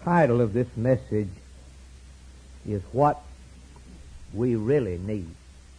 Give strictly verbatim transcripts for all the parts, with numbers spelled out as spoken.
title of this message is What We Really Need.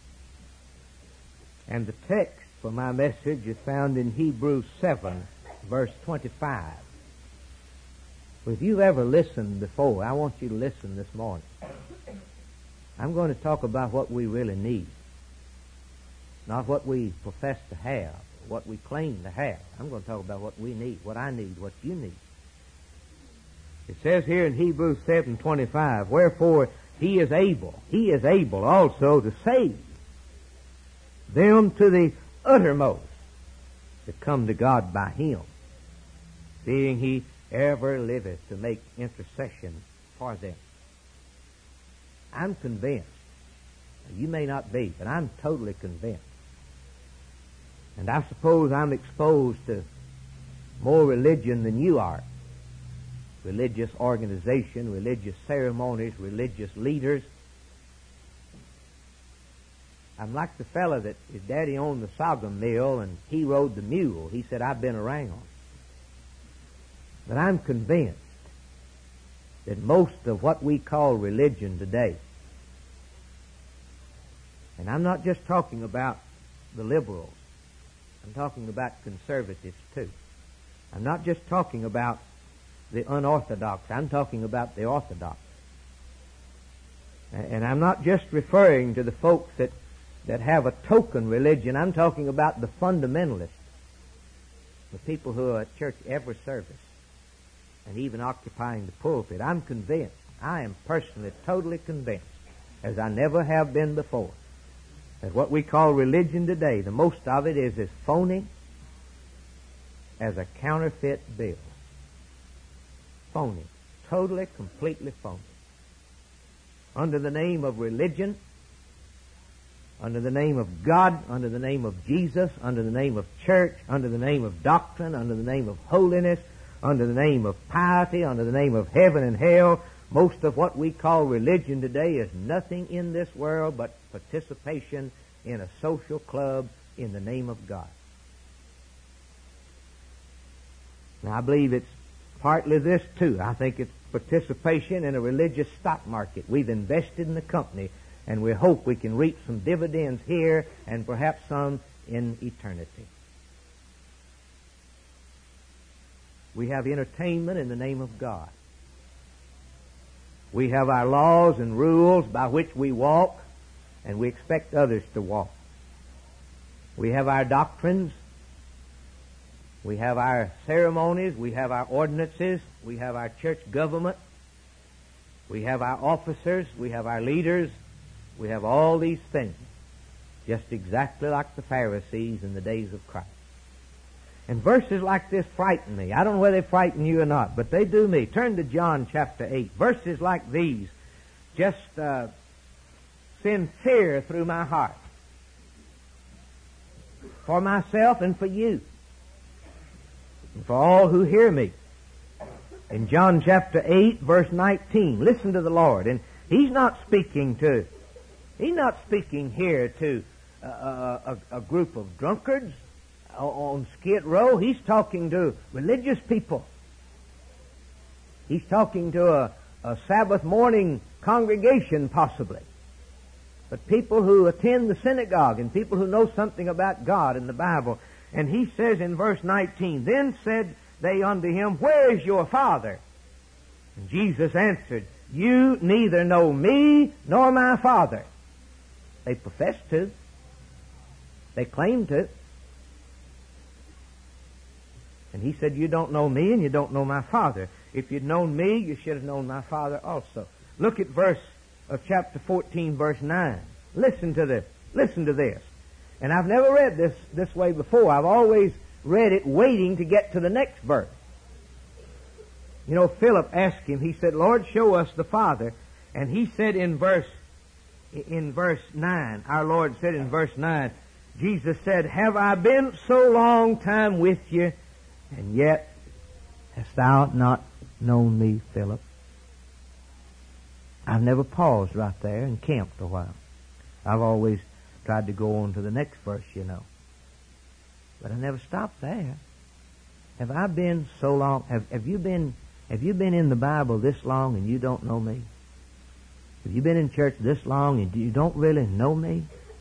And the text for my message is found in Hebrews seven, verse twenty-five. If you've ever listened before, I want you to listen this morning. I'm going to talk about what we really need. Not what we profess to have, what we claim to have. I'm going to talk about what we need, what I need, what you need. It says here in Hebrews seven twenty-five, wherefore he is able, he is able also to save them to the uttermost that come to God by him, seeing he ever liveth to make intercession for them. I'm convinced. You may not be, but I'm totally convinced. And I suppose I'm exposed to more religion than you are. Religious organization, religious ceremonies, religious leaders. I'm like the fella that his daddy owned the sorghum mill and he rode the mule. He said, I've been around. But I'm convinced that most of what we call religion today, and I'm not just talking about the liberals, I'm talking about conservatives too. I'm not just talking about the unorthodox, I'm talking about the orthodox. And I'm not just referring to the folks that, that have a token religion, I'm talking about the fundamentalists, the people who are at church every service and even occupying the pulpit. I'm convinced, I am personally totally convinced, as I never have been before, that what we call religion today, the most of it is as phony as a counterfeit bill. Phony. Totally, completely phony. Under the name of religion, under the name of God, under the name of Jesus, under the name of church, under the name of doctrine, under the name of holiness, under the name of piety, under the name of heaven and hell, most of what we call religion today is nothing in this world but participation in a social club in the name of God. Now, I believe it's partly this, too. I think it's participation in a religious stock market. We've invested in the company, and we hope we can reap some dividends here and perhaps some in eternity. We have entertainment in the name of God. We have our laws and rules by which we walk, and we expect others to walk. We have our doctrines. We have our ceremonies. We have our ordinances. We have our church government. We have our officers. We have our leaders. We have all these things, just exactly like the Pharisees in the days of Christ. And verses like this frighten me. I don't know whether they frighten you or not, but they do me. Turn to John chapter eight. Verses like these just uh, send fear through my heart. For myself and for you. And for all who hear me. In John chapter eight, verse nineteen, listen to the Lord. And He's not speaking to, He's not speaking here to a, a, a group of drunkards on Skid Row. He's talking to religious people. He's talking to a, a Sabbath morning congregation, possibly. But people who attend the synagogue and people who know something about God and the Bible. And he says in verse nineteen, then said they unto him, where is your Father? And Jesus answered, you neither know me nor my Father. They profess to. They claim to. And he said, you don't know me and you don't know my Father. If you'd known me, you should have known my Father also. Look at verse of chapter fourteen, verse nine. Listen to this. Listen to this. And I've never read this this way before. I've always read it waiting to get to the next verse. You know, Philip asked him, he said, Lord, show us the Father. And he said in verse in verse nine, our Lord said in verse nine, Jesus said, have I been so long time with you, and yet hast thou not known me, Philip? I've never paused right there and camped a while. I've always tried to go on to the next verse, you know. But I never stopped there. Have I been so long, have, have you been Have you been in the Bible this long and you don't know me? Have you been in church this long and you don't really know me?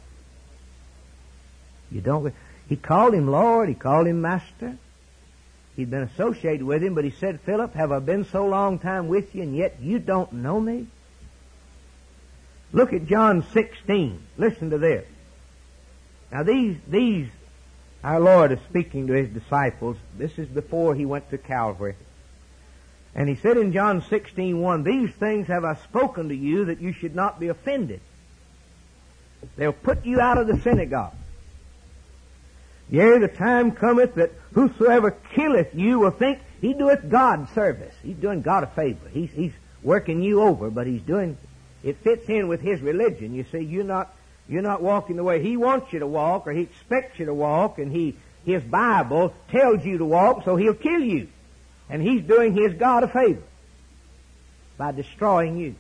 You don't. He called him Lord. He called him Master. He'd been associated with him, but he said, Philip, have I been so long time with you and yet you don't know me? Look at John sixteen. Listen to this. Now these, these, our Lord is speaking to His disciples. This is before He went to Calvary. And He said in John sixteen one, these things have I spoken to you that you should not be offended. They'll put you out of the synagogue. Yea, the time cometh that whosoever killeth you will think he doeth God service. He's doing God a favor. He's, he's working you over, but he's doing, it fits in with his religion. You see, you're not, you're not walking the way he wants you to walk, or he expects you to walk, and he, his Bible tells you to walk, so he'll kill you. And he's doing his God a favor by destroying you.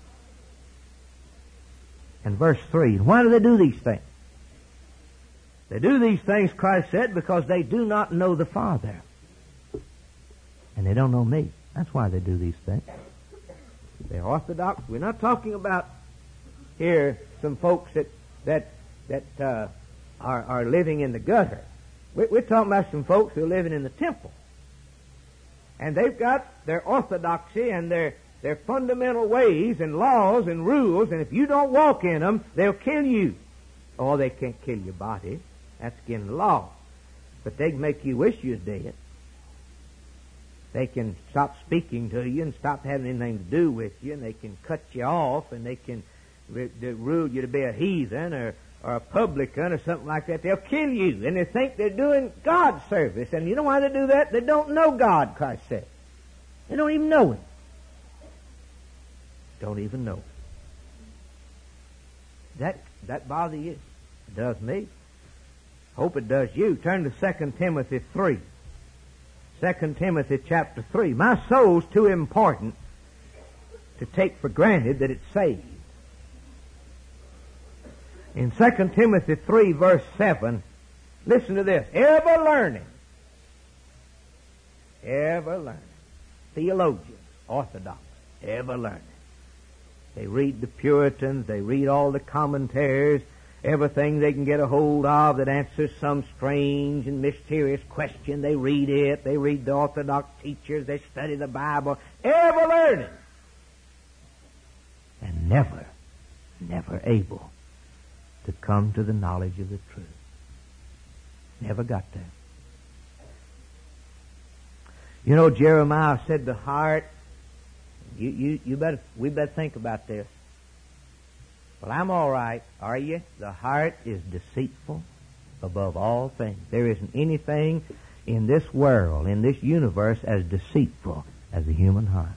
And verse three, why do they do these things? They do these things, Christ said, because they do not know the Father. And they don't know me. That's why they do these things. They're Orthodox. We're not talking about here some folks that that that uh, are, are living in the gutter. We're, we're talking about some folks who are living in the temple. And they've got their orthodoxy and their, their fundamental ways and laws and rules, and if you don't walk in them, they'll kill you. Or they can't kill your body. That's against the law. But they can make you wish you was dead. They can stop speaking to you and stop having anything to do with you, and they can cut you off, and they can re- they rule you to be a heathen or, or a publican or something like that. They'll kill you, and they think they're doing God's service. And you know why they do that? They don't know God, Christ said. They don't even know Him. Don't even know Him. That, that bother you? It does me. Hope it does you. Turn to Second Timothy three. Second Timothy chapter three. My soul's too important to take for granted that it's saved. In Second Timothy three verse seven, listen to this. Ever learning. Ever learning. Theologians, Orthodox, ever learning. They read the Puritans, they read all the commentaries, everything they can get a hold of that answers some strange and mysterious question. They read it. They read the Orthodox teachers. They study the Bible. Ever learning. And never, never able to come to the knowledge of the truth. Never got there. You know, Jeremiah said the heart, you, you, you better, we better think about this. Well, I'm all right. Are you? The heart is deceitful above all things. There isn't anything in this world, in this universe, as deceitful as the human heart.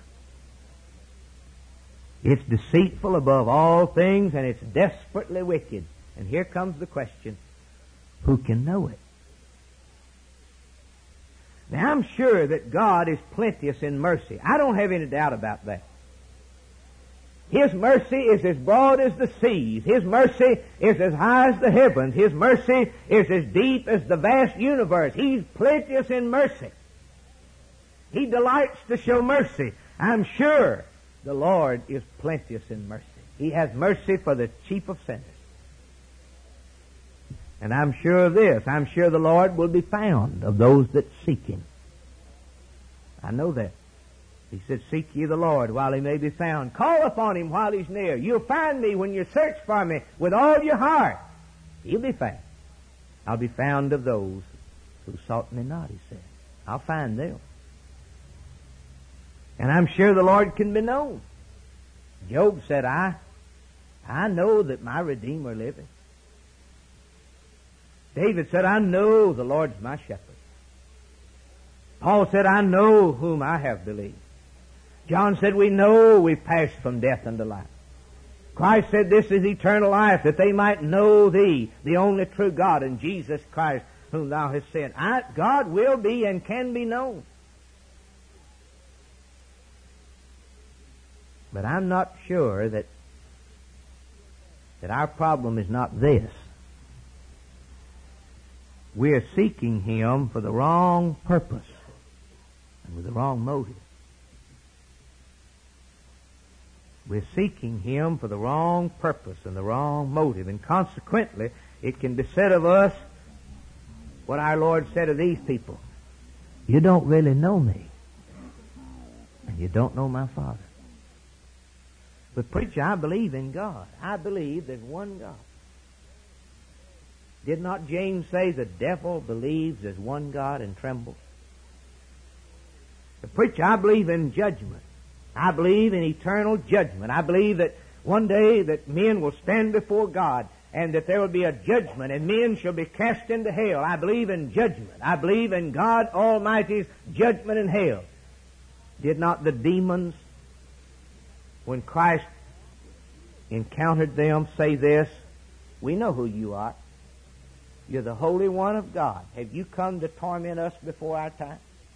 It's deceitful above all things, and it's desperately wicked. And here comes the question, who can know it? Now, I'm sure that God is plenteous in mercy. I don't have any doubt about that. His mercy is as broad as the seas. His mercy is as high as the heavens. His mercy is as deep as the vast universe. He's plenteous in mercy. He delights to show mercy. I'm sure the Lord is plenteous in mercy. He has mercy for the chief of sinners. And I'm sure of this. I'm sure the Lord will be found of those that seek Him. I know that. He said, seek ye the Lord while He may be found. Call upon Him while He's near. You'll find me when you search for me with all your heart. He'll be found. I'll be found of those who sought me not, He said. I'll find them. And I'm sure the Lord can be known. Job said, I, I know that my Redeemer liveth. David said, I know the Lord's my shepherd. Paul said, I know whom I have believed. John said, we know we've passed from death unto life. Christ said, this is eternal life, that they might know Thee, the only true God, and Jesus Christ, whom Thou hast sent. I, God will be and can be known. But I'm not sure that, that our problem is not this. We're seeking Him for the wrong purpose and with the wrong motive. We're seeking Him for the wrong purpose and the wrong motive. And consequently, it can be said of us what our Lord said of these people. You don't really know me. And you don't know my Father. But preacher, I believe in God. I believe there's one God. Did not James say the devil believes there's one God and trembles? The preacher, I believe in judgment. I believe in eternal judgment. I believe that one day that men will stand before God and that there will be a judgment and men shall be cast into hell. I believe in judgment. I believe in God Almighty's judgment in hell. Did not the demons, when Christ encountered them, say this? We know who you are. You're the Holy One of God. Have you come to torment us before our time?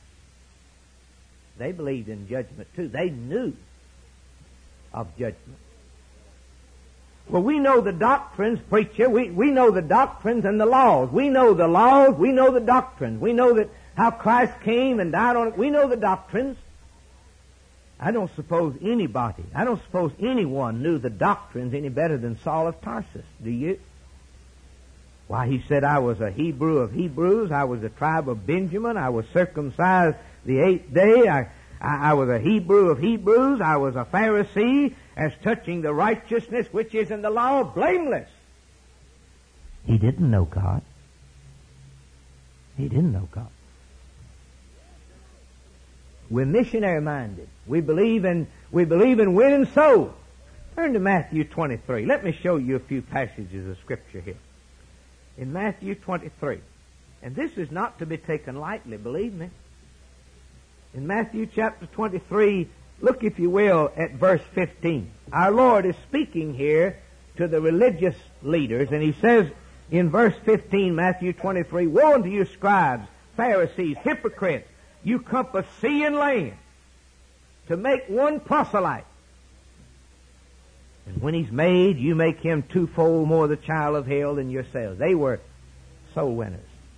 They believed in judgment too. They knew of judgment. Well, we know the doctrines, preacher. We, we know the doctrines and the laws. We know the laws. We know the doctrines. We know that how Christ came and died on it. We know the doctrines. I don't suppose anybody, I don't suppose anyone knew the doctrines any better than Saul of Tarsus. Do you? Why, he said, I was a Hebrew of Hebrews. I was a tribe of Benjamin. I was circumcised the eighth day. I, I, I was a Hebrew of Hebrews. I was a Pharisee, as touching the righteousness which is in the law, blameless. He didn't know God. He didn't know God. We're missionary minded. We believe in we believe in winning souls. Turn to Matthew twenty-three. Let me show you a few passages of Scripture here. In Matthew twenty-three. And this is not to be taken lightly, believe me. In Matthew chapter twenty-three, look, if you will, at verse fifteen. Our Lord is speaking here to the religious leaders, and He says in verse fifteen, Matthew twenty-three, Woe unto you, scribes, Pharisees, hypocrites! You compass sea and land to make one proselyte. And when he's made, you make him twofold more the child of hell than yourselves. They were soul winners.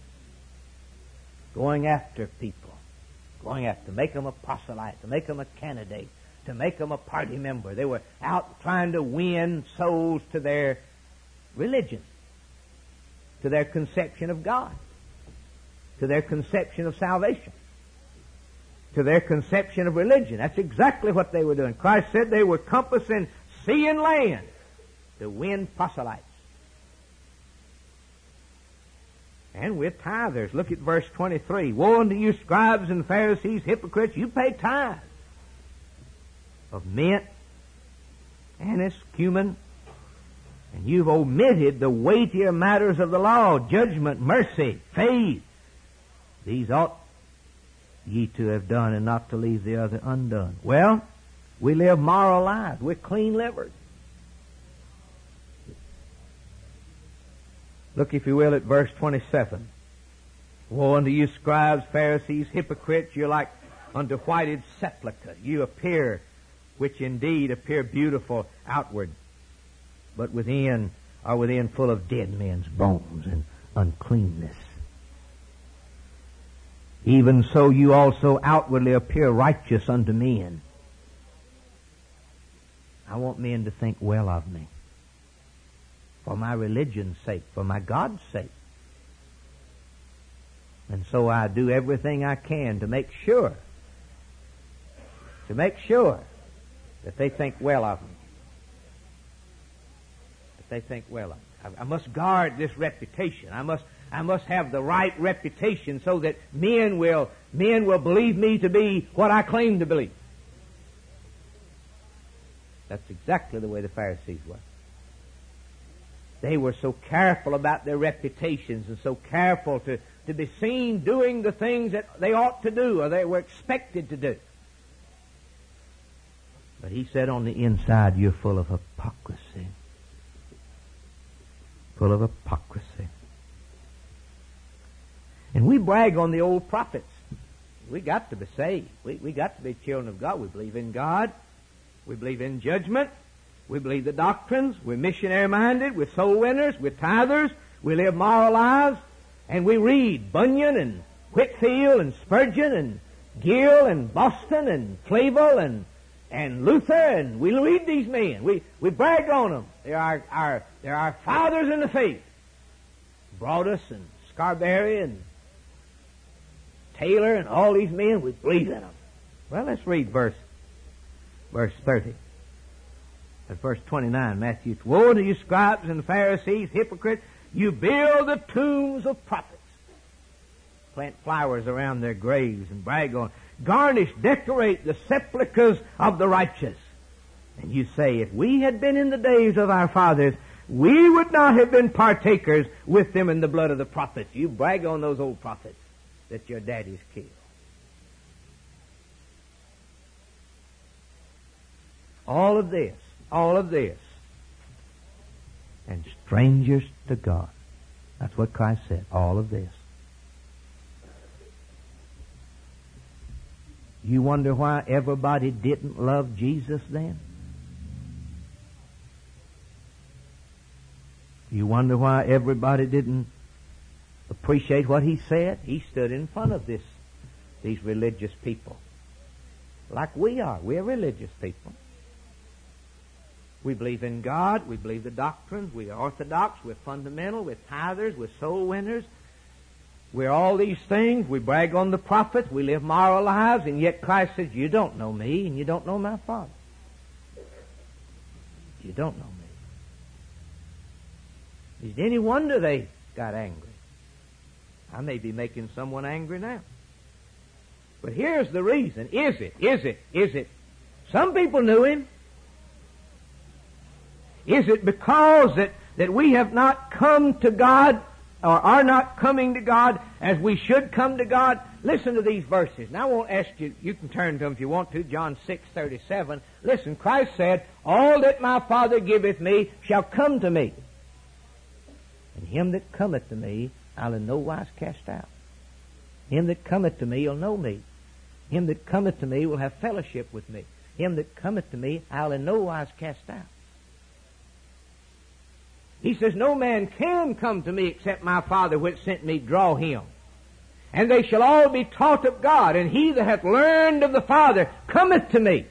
Going after people. Going after, to make them a proselyte, to make them a candidate, to make them a party member. They were out trying to win souls to their religion, to their conception of God, to their conception of salvation, to their conception of religion. That's exactly what they were doing. Christ said they were compassing sea and land to win proselytes. And we're tithers. Look at verse twenty-three. Woe unto you, scribes and Pharisees, hypocrites! You pay tithes of mint, anise, cumin, and you've omitted the weightier matters of the law, judgment, mercy, faith. These ought ye to have done, and not to leave the other undone. Well, we live moral lives. We're clean livers. Look, if you will, at verse twenty-seven. Woe unto you, scribes, Pharisees, hypocrites! You're like unto whited sepulchre. You appear, which indeed appear beautiful outward, but within are within full of dead men's bones and uncleanness. Even so you also outwardly appear righteous unto men. I want men to think well of me, for my religion's sake, for my God's sake. And so I do everything I can to make sure, to make sure that they think well of me. That they think well of me. I, I must guard this reputation. I must I must have the right reputation so that men will men will believe me to be what I claim to believe. That's exactly the way the Pharisees were. They were so careful about their reputations and so careful to, to be seen doing the things that they ought to do or they were expected to do. But He said on the inside, you're full of hypocrisy. Full of hypocrisy. And we brag on the old prophets. We got to be saved. We, we got to be children of God. We believe in God. We believe in judgment. We believe the doctrines. We're missionary-minded. We're soul winners. We're tithers. We live moral lives. And we read Bunyan and Whitefield and Spurgeon and Gill and Boston and Flavel and, and Luther, and we read these men. We, we brag on them. They're our, our, they're our fathers in the faith. Broadus and Scarberry and Taylor and all these men, we believe in them. Well, let's read verse, verse thirty. At verse twenty-nine, Matthew. Woe to you, scribes and Pharisees, hypocrites! You build the tombs of prophets. Plant flowers around their graves and brag on. Garnish, decorate the sepulchres of the righteous. And you say, if we had been in the days of our fathers, we would not have been partakers with them in the blood of the prophets. You brag on those old prophets that your daddies killed. All of this, all of this, and strangers to God. That's what Christ said, all of this. You wonder why everybody didn't love Jesus then? You wonder why everybody didn't appreciate what he said? He stood in front of this, these religious people. Like we are. We're religious people. We believe in God. We believe the doctrines. We are orthodox. We're fundamental. We're tithers. We're soul winners. We're all these things. We brag on the prophets. We live moral lives. And yet Christ says, you don't know me and you don't know my Father. You don't know me. Is it any wonder they got angry? I may be making someone angry now. But here's the reason. Is it? Is it? Is it? Some people knew him. Is it because that, that we have not come to God or are not coming to God as we should come to God? Listen to these verses. Now I won't ask you, you can turn to them if you want to, John six thirty-seven. Listen, Christ said, all that my Father giveth me shall come to me. And him that cometh to me, I'll in no wise cast out. Him that cometh to me will know me. Him that cometh to me will have fellowship with me. Him that cometh to me, I'll in no wise cast out. He says, no man can come to me except my Father which sent me draw him. And they shall all be taught of God, and he that hath learned of the Father cometh to me.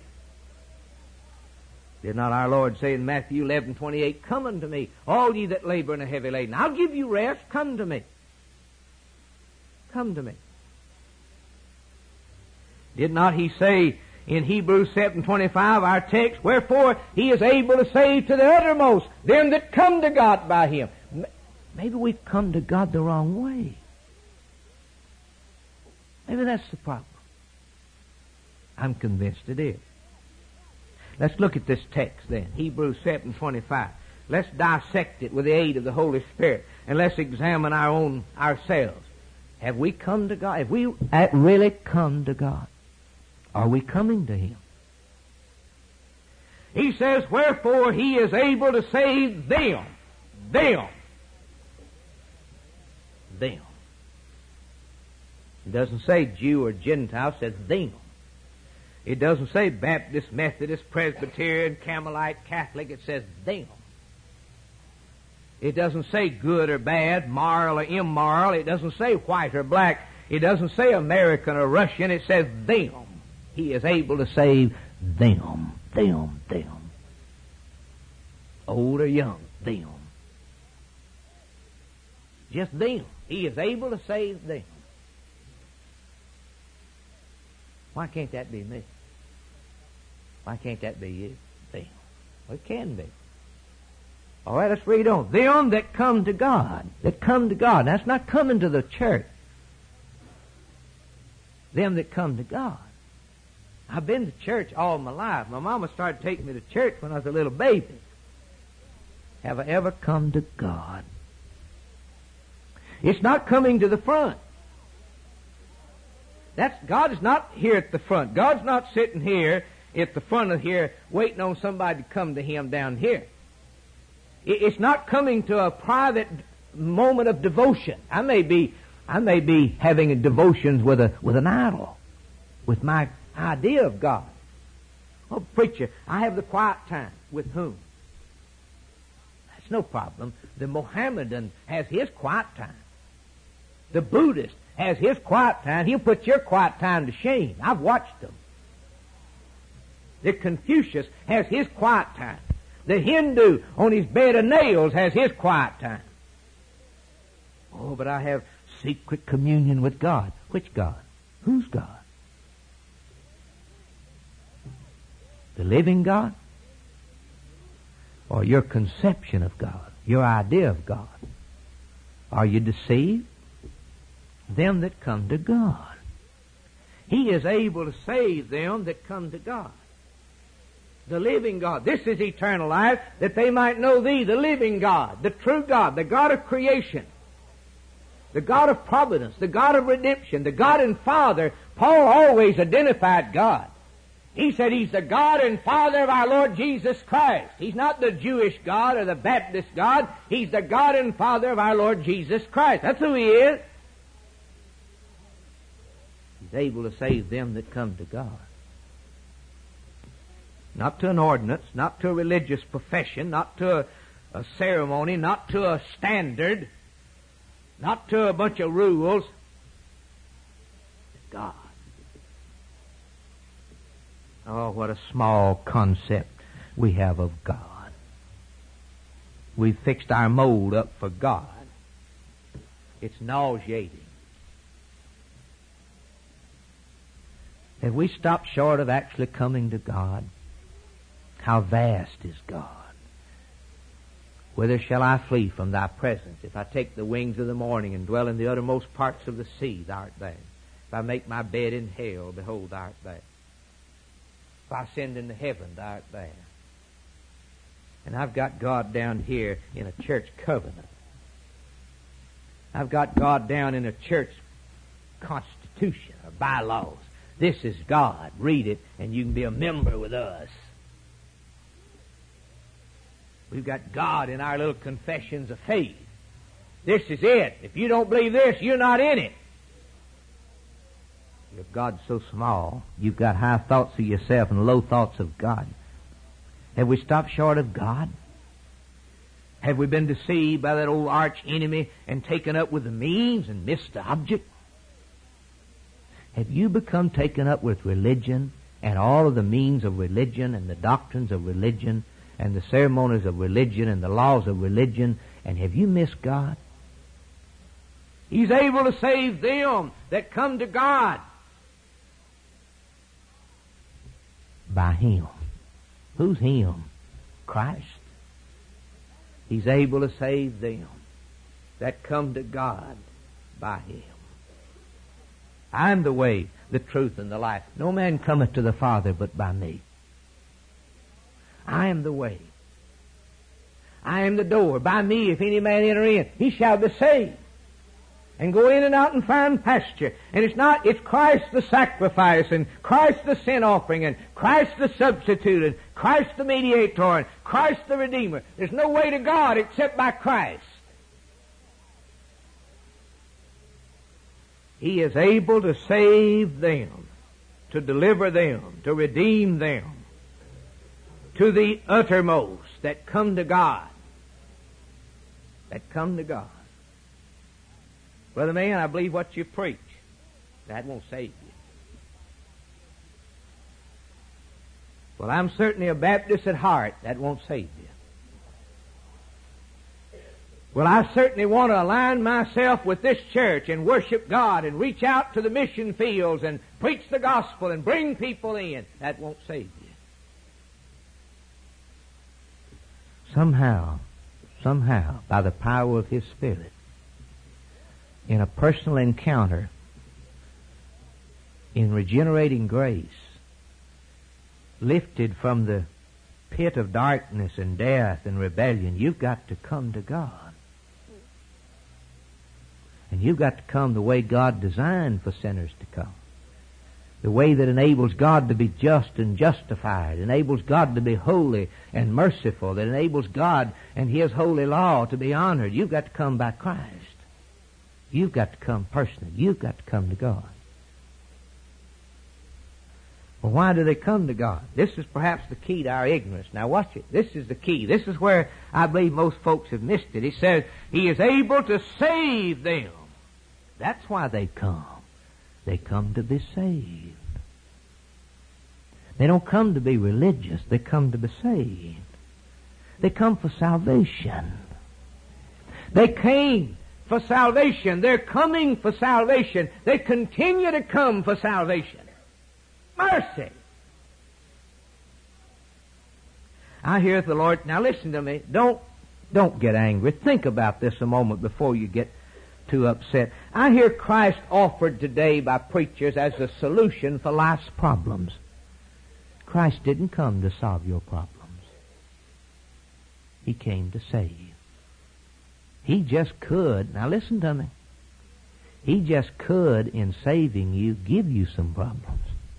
Did not our Lord say in Matthew eleven twenty-eight, come unto me, all ye that labor and are heavy laden. I'll give you rest. Come to me. Come to me. Did not he say in Hebrews seven twenty-five, our text, wherefore he is able to save to the uttermost them that come to God by him. Maybe we've come to God the wrong way. Maybe that's the problem. I'm convinced it is. Let's look at this text then, Hebrews seven twenty-five. Let's dissect it with the aid of the Holy Spirit, and let's examine our own ourselves. Have we come to God? Have we really come to God? Are we coming to him? He says, wherefore he is able to save them. Them. Them. It doesn't say Jew or Gentile, it says them. It doesn't say Baptist, Methodist, Presbyterian, Carmelite, Catholic, it says them. It doesn't say good or bad, moral or immoral, it doesn't say white or black, it doesn't say American or Russian, it says them. He is able to save them, them, them. Old or young, them. Just them. He is able to save them. Why can't that be me? Why can't that be you? Them. Well, it can be. All right, let's read on. Them that come to God. That come to God. That's not coming to the church. Them that come to God. I've been to church all my life. My mama started taking me to church when I was a little baby. Have I ever come to God? It's not coming to the front. That's, God is not here at the front. God's not sitting here at the front of here waiting on somebody to come to him down here. It's not coming to a private moment of devotion. I may be, I may be having a devotions with a, with an idol, with my idea of God. Oh, preacher, I have the quiet time. With whom? That's no problem. The Mohammedan has his quiet time. The Buddhist has his quiet time. He'll put your quiet time to shame. I've watched them. The Confucius has his quiet time. The Hindu on his bed of nails has his quiet time. Oh, but I have secret communion with God. Which God? Whose God? The living God? Or your conception of God? Your idea of God? Are you deceived? Them that come to God. He is able to save them that come to God. The living God. This is eternal life, that they might know Thee, the living God, the true God, the God of creation, the God of providence, the God of redemption, the God and Father. Paul always identified God. He said He's the God and Father of our Lord Jesus Christ. He's not the Jewish God or the Baptist God. He's the God and Father of our Lord Jesus Christ. That's who He is. He's able to save them that come to God. Not to an ordinance, not to a religious profession, not to a, a ceremony, not to a standard, not to a bunch of rules. God. Oh, what a small concept we have of God. We've fixed our mold up for God. It's nauseating. Have we stopped short of actually coming to God? How vast is God? Whither shall I flee from Thy presence? If I take the wings of the morning and dwell in the uttermost parts of the sea, Thou art there. If I make my bed in hell, behold, Thou art there. If I ascend into heaven, Thou art there. And I've got God down here in a church covenant. I've got God down in a church constitution or bylaws. This is God. Read it, and you can be a member with us. We've got God in our little confessions of faith. This is it. If you don't believe this, you're not in it. If God's so small, you've got high thoughts of yourself and low thoughts of God. Have we stopped short of God? Have we been deceived by that old arch enemy and taken up with the means and missed the object? Have you become taken up with religion and all of the means of religion and the doctrines of religion and the ceremonies of religion and the laws of religion, and have you missed God? He's able to save them that come to God by Him. Who's Him? Christ. He's able to save them that come to God by Him. I'm the way, the truth, and the life. No man cometh to the Father but by me. I am the way. I am the door. By me, if any man enter in, he shall be saved, and go in and out and find pasture. And it's not, it's Christ the sacrifice, and Christ the sin offering, and Christ the substitute, and Christ the mediator, and Christ the Redeemer. There's no way to God except by Christ. He is able to save them, to deliver them, to redeem them, to the uttermost that come to God. That come to God. Brother man, I believe what you preach. That won't save you. Well, I'm certainly a Baptist at heart. That won't save you. Well, I certainly want to align myself with this church and worship God and reach out to the mission fields and preach the gospel and bring people in. That won't save you. Somehow, somehow, by the power of His Spirit, in a personal encounter, in regenerating grace, lifted from the pit of darkness and death and rebellion, you've got to come to God. And you've got to come the way God designed for sinners to come. The way that enables God to be just and justified, enables God to be holy and merciful, that enables God and His holy law to be honored. You've got to come by Christ. You've got to come personally. You've got to come to God. Well, why do they come to God? This is perhaps the key to our ignorance. Now watch it. This is the key. This is where I believe most folks have missed it. He says, He is able to save them. That's why they come. They come to be saved. They don't come to be religious. They come to be saved. They come for salvation. They came for salvation. They're coming for salvation. They continue to come for salvation. Mercy. I hear the Lord. Now listen to me. Don't, don't get angry. Think about this a moment before you get too upset. I hear Christ offered today by preachers as a solution for life's problems. Christ didn't come to solve your problems. He came to save. He just could, now listen to me, He just could, in saving you, give you some problems.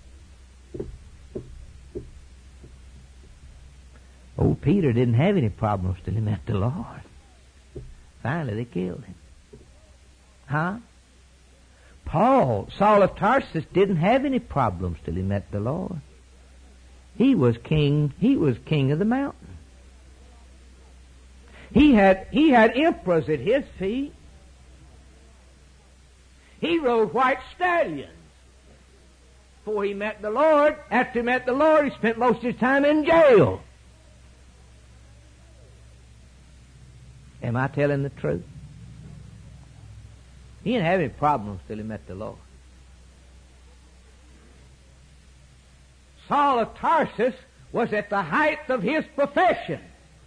Old Peter didn't have any problems till he met the Lord. Finally, they killed him. Huh? Paul, Saul of Tarsus, didn't have any problems till he met the Lord. He was king, he was king of the mountain. He had, he had emperors at his feet. He rode white stallions before he met the Lord. After he met the Lord, he spent most of his time in jail. Am I telling the truth? He didn't have any problems till he met the Lord. Saul of Tarsus was at the height of his profession.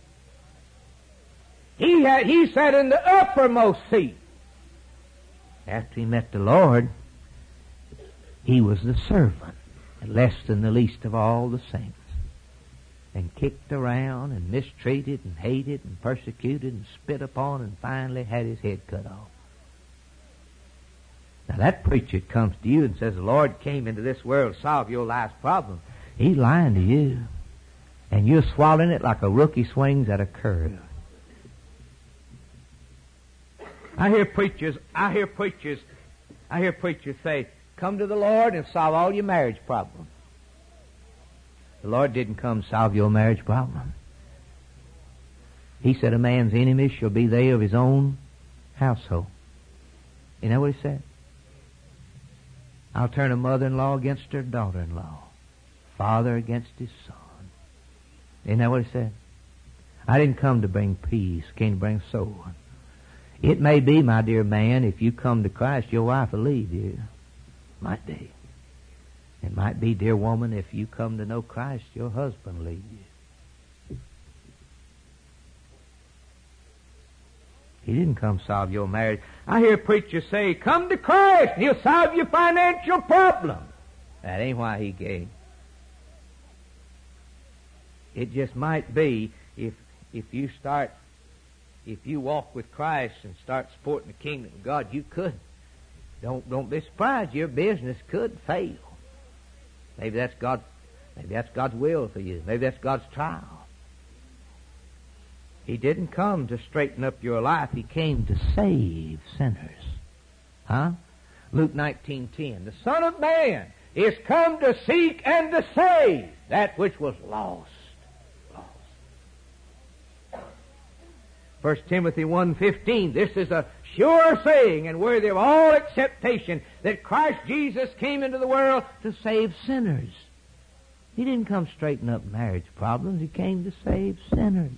He had, he sat in the uppermost seat. After he met the Lord, he was the servant, less than the least of all the saints, and kicked around and mistreated and hated and persecuted and spit upon and finally had his head cut off. Now that preacher comes to you and says, the Lord came into this world to solve your life's problem. He's lying to you. And you're swallowing it like a rookie swings at a curve. I hear preachers, I hear preachers, I hear preachers say, come to the Lord and solve all your marriage problems. The Lord didn't come to solve your marriage problem. He said a man's enemies shall be they of his own household. You know what he said? I'll turn a mother-in-law against her daughter-in-law, father against his son. Isn't that what he said? I didn't come to bring peace, came to bring sword. It may be, my dear man, if you come to Christ, your wife will leave you. Might be. It might be, dear woman, if you come to know Christ, your husband will leave you. He didn't come solve your marriage. I hear preachers say, come to Christ, and He'll solve your financial problem. That ain't why He came. It just might be if if you start, if you walk with Christ and start supporting the kingdom of God, you could. Don't don't be surprised. Your business could fail. Maybe that's God. Maybe that's God's will for you. Maybe that's God's trial. He didn't come to straighten up your life. He came to save sinners. Huh? Luke nineteen ten. The Son of Man is come to seek and to save that which was lost. Lost. First Timothy one fifteen. This is a sure saying and worthy of all acceptation that Christ Jesus came into the world to save sinners. He didn't come to straighten up marriage problems. He came to save sinners.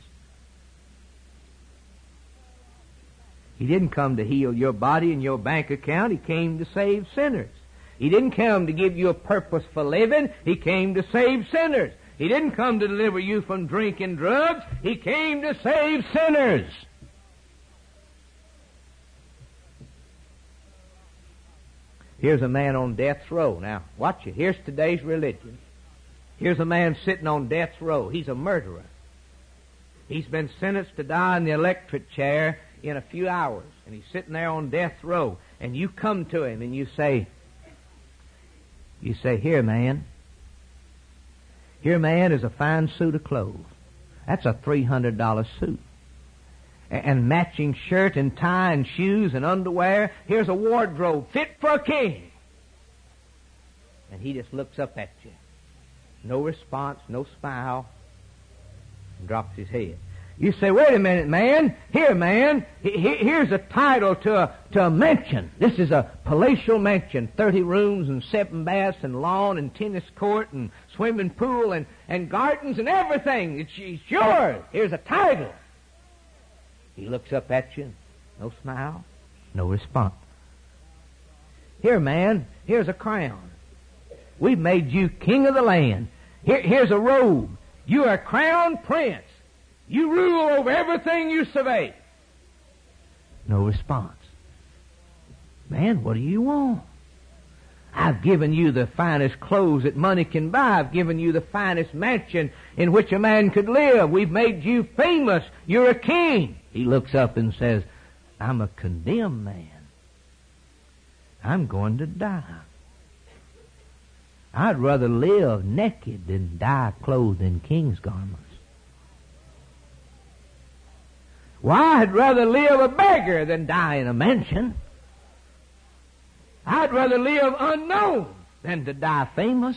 He didn't come to heal your body and your bank account. He came to save sinners. He didn't come to give you a purpose for living. He came to save sinners. He didn't come to deliver you from drinking drugs. He came to save sinners. Here's a man on death's row. Now, watch it. Here's today's religion. Here's a man sitting on death's row. He's a murderer. He's been sentenced to die in the electric chair in a few hours, and he's sitting there on death's row, and you come to him and you say, you say, here, man. Here, man, is a fine suit of clothes. That's a three hundred dollar suit. And matching shirt and tie and shoes and underwear. Here's a wardrobe fit for a king. And he just looks up at you. No response, no smile, and drops his head. You say, wait a minute, man. Here, man. Here's a title to a, to a mansion. This is a palatial mansion. thirty rooms and seven baths and lawn and tennis court and swimming pool and, and gardens and everything. It's, it's yours. Here's a title. He looks up at you. No smile. No response. Here, man, here's a crown. We've made you king of the land. Here, here's a robe. You are crown prince. You rule over everything you survey. No response. Man, what do you want? I've given you the finest clothes that money can buy. I've given you the finest mansion in which a man could live. We've made you famous. You're a king. He looks up and says, I'm a condemned man. I'm going to die. I'd rather live naked than die clothed in king's garments. Why, I'd rather live a beggar than die in a mansion. I'd rather live unknown than to die famous.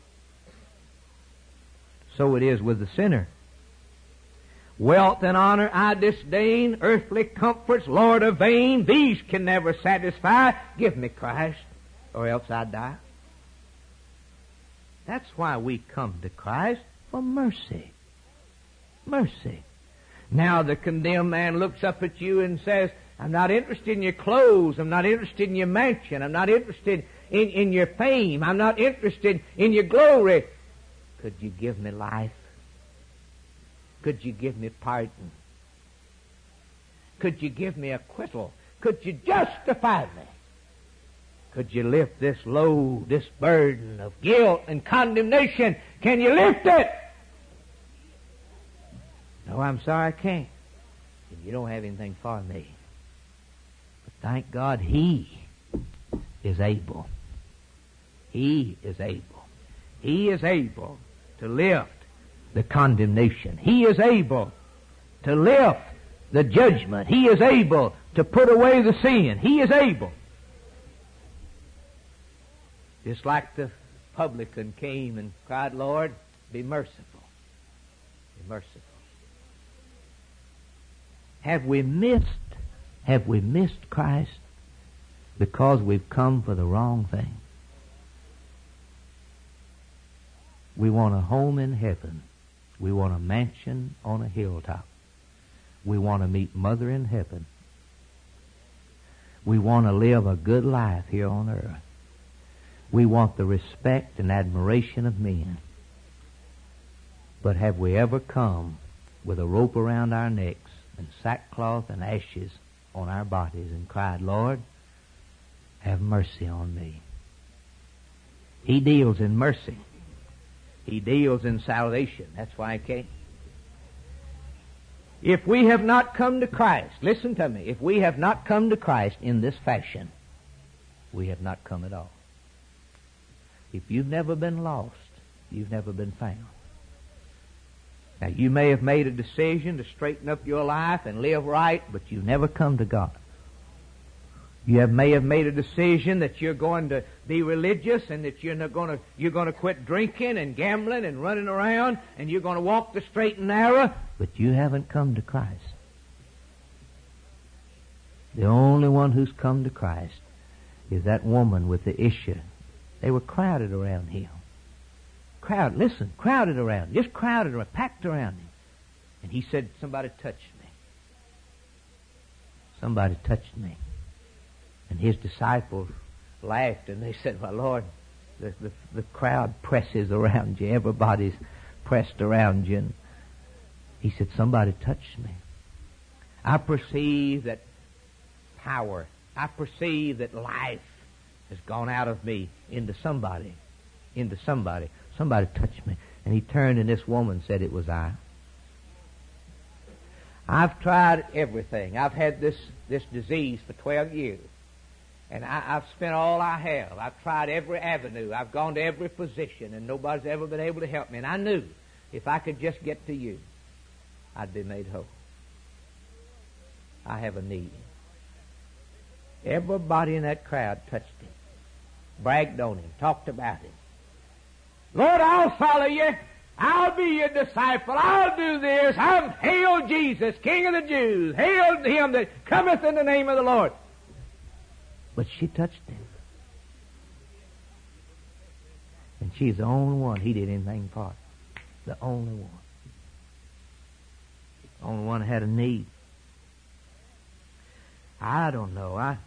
So it is with the sinner. Wealth and honor I disdain, earthly comforts, Lord, are vain. These can never satisfy. Give me Christ, or else I die. That's why we come to Christ, for mercy. Mercy. Now the condemned man looks up at you and says, I'm not interested in your clothes. I'm not interested in your mansion. I'm not interested in, in your fame. I'm not interested in your glory. Could you give me life? Could you give me pardon? Could you give me acquittal? Could you justify me? Could you lift this load, this burden of guilt and condemnation? Can you lift it? No, I'm sorry I can't. You don't have anything for me. But thank God He is able. He is able. He is able to lift the condemnation. He is able to lift the judgment. He is able to put away the sin. He is able. Just like the publican came and cried, Lord, be merciful. Be merciful. Have we missed, have we missed Christ because we've come for the wrong thing? We want a home in heaven. We want a mansion on a hilltop. We want to meet Mother in heaven. We want to live a good life here on earth. We want the respect and admiration of men. But have we ever come with a rope around our necks and sackcloth and ashes on our bodies and cried, Lord, have mercy on me? He deals in mercy. He deals in salvation. That's why I came. If we have not come to Christ, listen to me, if we have not come to Christ in this fashion, we have not come at all. If you've never been lost, you've never been found. Now, you may have made a decision to straighten up your life and live right, but you've never come to God. You have, may have made a decision that you're going to be religious and that you're not going to, you're going to quit drinking and gambling and running around and you're going to walk the straight and narrow, but you haven't come to Christ. The only one who's come to Christ is that woman with the issue. They were crowded around him. Crowd, listen, crowded around, just crowded around, packed around him. And he said, somebody touched me. Somebody touched me. And his disciples laughed and they said, well, Lord, the, the, the crowd presses around you. Everybody's pressed around you. And he said, somebody touched me. I perceive that power, I perceive that life has gone out of me into somebody, into somebody. Somebody touched me. And he turned and this woman said, it was I. I've tried everything. I've had this, this disease for twelve years. And I, I've spent all I have. I've tried every avenue. I've gone to every physician, and nobody's ever been able to help me. And I knew if I could just get to you, I'd be made whole. I have a need. Everybody in that crowd touched him, bragged on him, talked about him. Lord, I'll follow you. I'll be your disciple. I'll do this. I'm hail Jesus, King of the Jews. Hail him that cometh in the name of the Lord. But she touched him. And she's the only one he did anything for. The only one. The only one that had a need. I don't know. I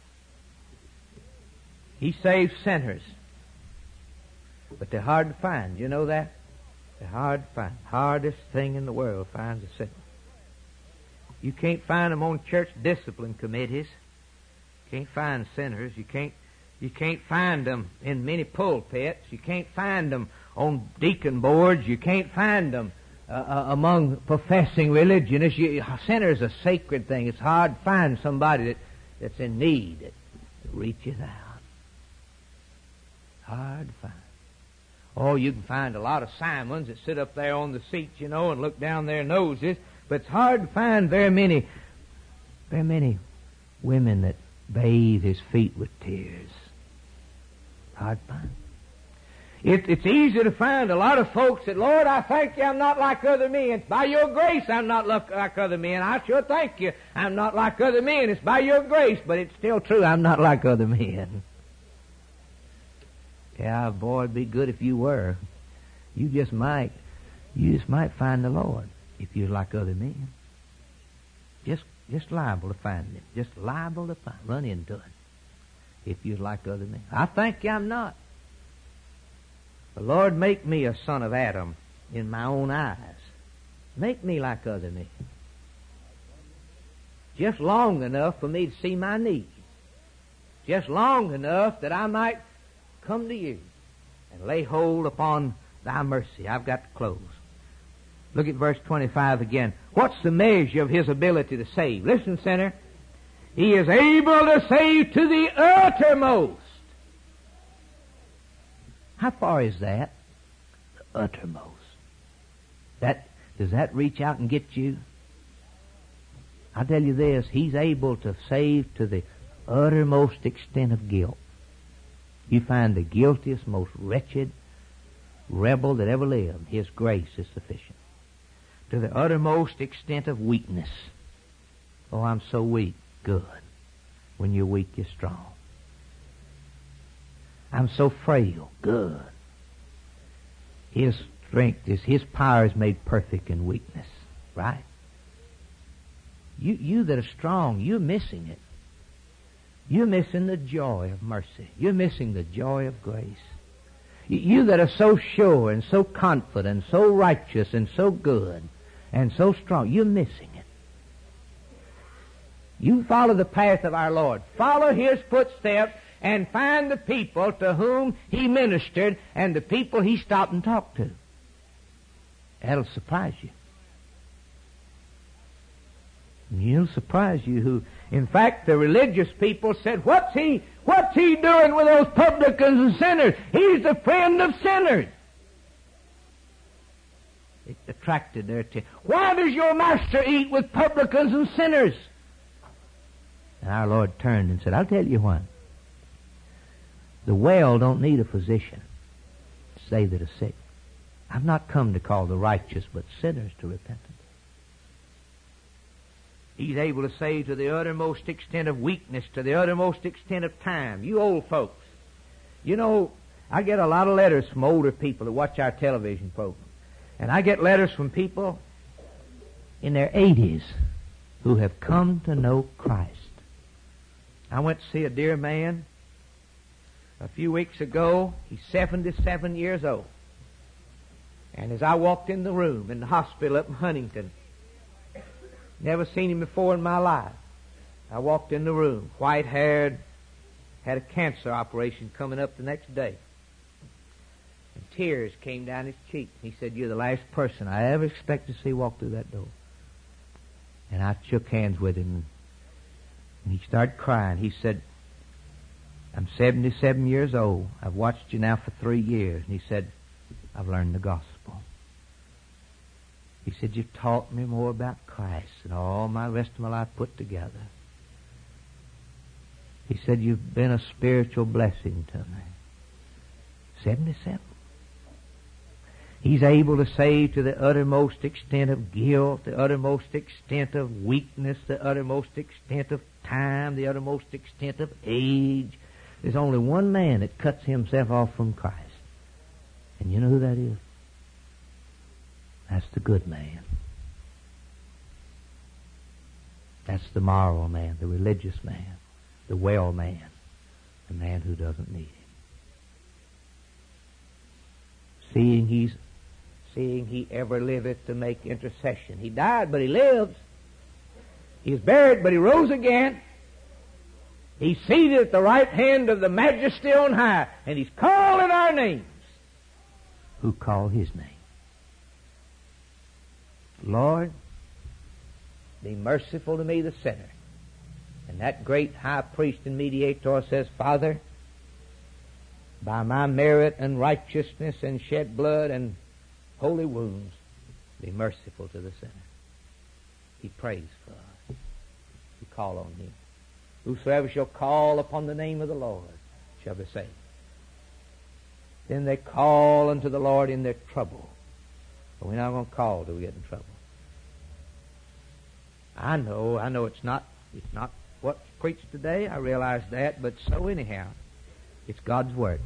He saves sinners. But they're hard to find. You know that? They're hard to find. Hardest thing in the world finds a sinner. You can't find them on church discipline committees. You can't find sinners. You can't You can't find them in many pulpits. You can't find them on deacon boards. You can't find them uh, uh, among professing religionists. You, sinner is a sacred thing. It's hard to find somebody that, that's in need, that, that reaches out. Hard to find. Oh, you can find a lot of Simons that sit up there on the seats, you know, and look down their noses. But it's hard to find very many, very many women that bathe his feet with tears. Hard to find. It, it's easy to find a lot of folks that, Lord, I thank you I'm not like other men. It's by your grace I'm not like, like other men. I sure thank you I'm not like other men. It's by your grace, but it's still true I'm not like other men. Yeah, boy, it'd be good if you were. You just might, you just might find the Lord if you're like other men. Just, just liable to find Him. Just liable to find, run into it. If you're like other men. I thank you I'm not. The Lord, make me a son of Adam in my own eyes. Make me like other men. Just long enough for me to see my needs. Just long enough that I might come to you and lay hold upon thy mercy. I've got to close. Look at verse twenty-five again. What's the measure of his ability to save? Listen, sinner. He is able to save to the uttermost. How far is that? The uttermost. That, does that reach out and get you? I'll tell you this. He's able to save to the uttermost extent of guilt. You find the guiltiest, most wretched rebel that ever lived. His grace is sufficient. To the uttermost extent of weakness. Oh, I'm so weak. Good. When you're weak, you're strong. I'm so frail. Good. His strength is, His power is made perfect in weakness. Right? You, you that are strong, you're missing it. You're missing the joy of mercy. You're missing the joy of grace. You, you that are so sure and so confident, so righteous and so good and so strong, you're missing it. You follow the path of our Lord. Follow His footsteps and find the people to whom He ministered and the people He stopped and talked to. That'll surprise you. He'll surprise you who, in fact, the religious people said, what's he, what's he doing with those publicans and sinners? He's the friend of sinners. It attracted their attention. Why does your master eat with publicans and sinners? And our Lord turned and said, I'll tell you why. The well don't need a physician to save that are sick. I've not come to call the righteous, but sinners to repentance. He's able to save to the uttermost extent of weakness, to the uttermost extent of time. You old folks, you know, I get a lot of letters from older people that watch our television program. And I get letters from people in their eighties who have come to know Christ. I went to see a dear man a few weeks ago. He's seventy-seven years old. And as I walked in the room in the hospital up in Huntington, never seen him before in my life. I walked in the room, white-haired, had a cancer operation coming up the next day. And tears came down his cheeks. He said, you're the last person I ever expect to see walk through that door. And I shook hands with him. And he started crying. He said, I'm seventy-seven years old. I've watched you now for three years. And he said, I've learned the gospel. He said, you've taught me more about Christ than all my rest of my life put together. He said, you've been a spiritual blessing to me. seventy-seven. He's able to save to the uttermost extent of guilt, the uttermost extent of weakness, the uttermost extent of time, the uttermost extent of age. There's only one man that cuts himself off from Christ. And you know who that is? That's the good man. That's the moral man, the religious man, the well man, the man who doesn't need him. Seeing he's, seeing he ever liveth to make intercession. He died, but he lives. He is buried, but he rose again. He's seated at the right hand of the Majesty on high, and he's calling our names. Who call his name? Lord, be merciful to me, the sinner. And that great high priest and mediator says, Father, by my merit and righteousness and shed blood and holy wounds, be merciful to the sinner. He prays for us. We call on him. Whosoever shall call upon the name of the Lord shall be saved. Then they call unto the Lord in their trouble. But we're not going to call till we get in trouble. I know, I know it's not, it's not what's preached today. I realize that, but so anyhow, it's God's Word.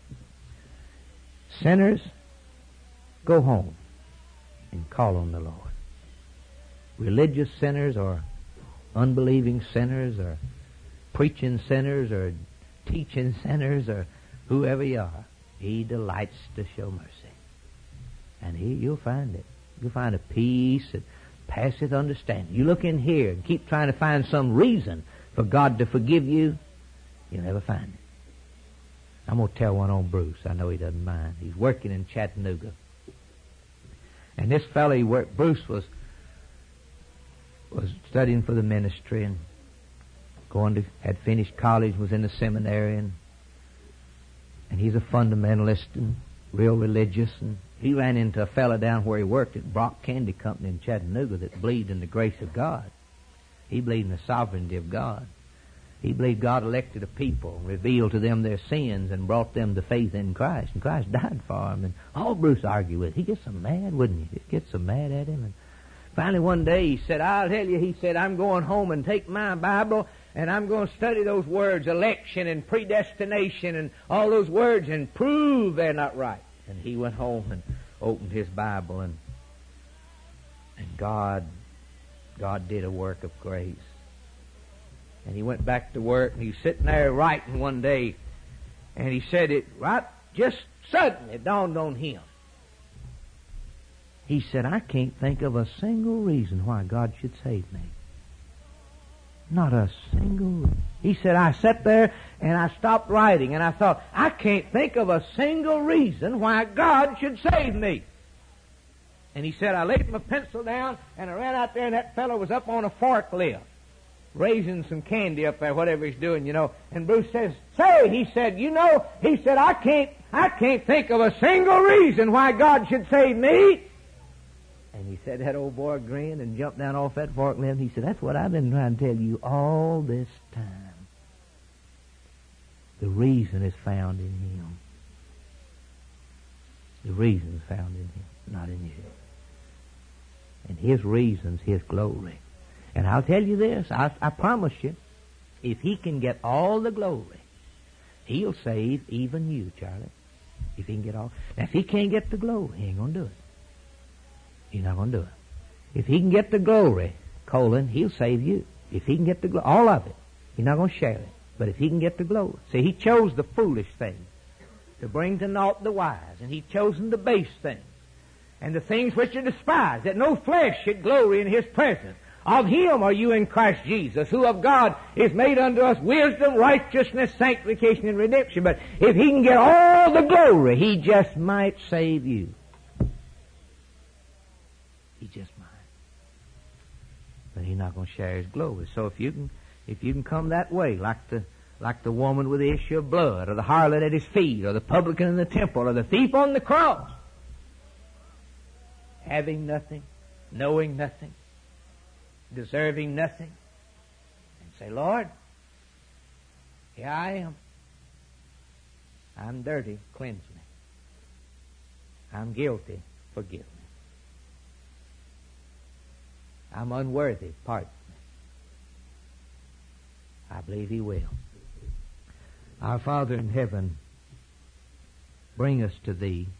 Sinners, go home and call on the Lord. Religious sinners or unbelieving sinners or preaching sinners or teaching sinners or whoever you are, He delights to show mercy. And he, you'll find it. You'll find a peace that passeth understanding. You look in here and keep trying to find some reason for God to forgive you, you'll never find it. I'm going to tell one on Bruce. I know he doesn't mind. He's working in Chattanooga. And this fellow he worked, Bruce was was studying for the ministry and going to, had finished college, was in the seminary, and and he's a fundamentalist and real religious, and he ran into a fellow down where he worked at Brock Candy Company in Chattanooga that believed in the grace of God. He believed in the sovereignty of God. He believed God elected a people, revealed to them their sins, and brought them to faith in Christ. And Christ died for them. And all Bruce argued with, he gets so mad, wouldn't he? He'd get so mad at him. And finally one day he said, I'll tell you, he said, I'm going home and take my Bible and I'm going to study those words, election and predestination and all those words, and prove they're not right. And he went home and opened his Bible, and and God, God did a work of grace. And he went back to work, and he was sitting there writing one day, and he said it right, just suddenly it dawned on him. He said, I can't think of a single reason why God should save me. Not a single reason. He said, I sat there and I stopped writing and I thought, I can't think of a single reason why God should save me. And he said, I laid my pencil down and I ran out there, and that fellow was up on a forklift raising some candy up there, whatever he's doing, you know. And Bruce says, say, he said, you know, he said, I can't, I can't think of a single reason why God should save me. And he said, that old boy grinned and jumped down off that forklift. He said, that's what I've been trying to tell you all this time. The reason is found in Him. The reason is found in Him, not in you. And His reason's His glory. And I'll tell you this, I, I promise you, if He can get all the glory, He'll save even you, Charlie. If He can get all. Now, if He can't get the glory, He ain't going to do it. He's not going to do it. If He can get the glory, colon, He'll save you. If He can get the glory, all of it, He's not going to share it. But if He can get the glory. See, He chose the foolish things to bring to naught the wise, and He's chosen the base things and the things which are despised, that no flesh should glory in His presence. Of Him are you in Christ Jesus, who of God is made unto us wisdom, righteousness, sanctification, and redemption. But if He can get all the glory, He just might save you. He just might. But He's not going to share His glory. So if you can, if you can come that way, like the like the woman with the issue of blood, or the harlot at His feet, or the publican in the temple, or the thief on the cross, having nothing, knowing nothing, deserving nothing, and say, Lord, here I am. I'm dirty, cleanse me. I'm guilty, forgive me. I'm unworthy, pardon me. I believe He will. Our Father in heaven, bring us to Thee.